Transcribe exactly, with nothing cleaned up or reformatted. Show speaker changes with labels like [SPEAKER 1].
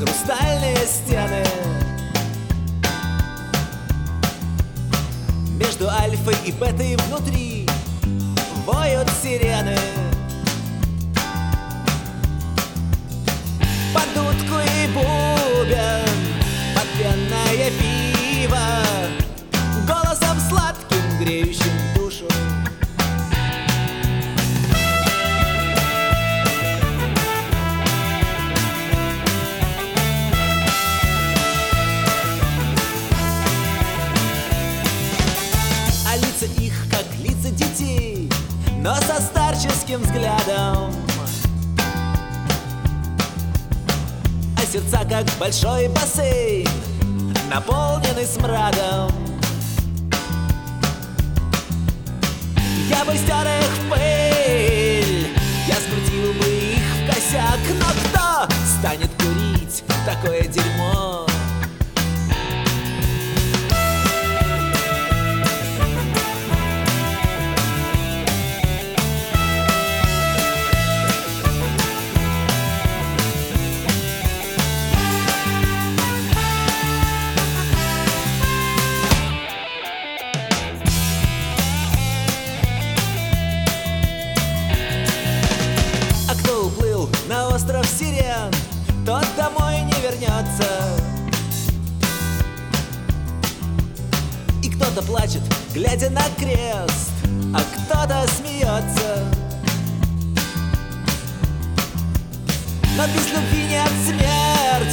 [SPEAKER 1] хрустальные стены. Между альфой и бетой внутри воют сирены. Под дудку и бубен, под пенное пиво, голосом сладким, греющим душу. А лица их, как лица детей, но со старческим взглядом. А сердца, как большой бассейн, наполненный смрадом. Я бы стер их в пыль, я скрутил бы их в косяк. Но кто станет курить такое дерьмо? На остров Сирен, тот домой не вернется. И кто-то плачет, глядя на крест, а кто-то смеется. Но без любви нет смерти.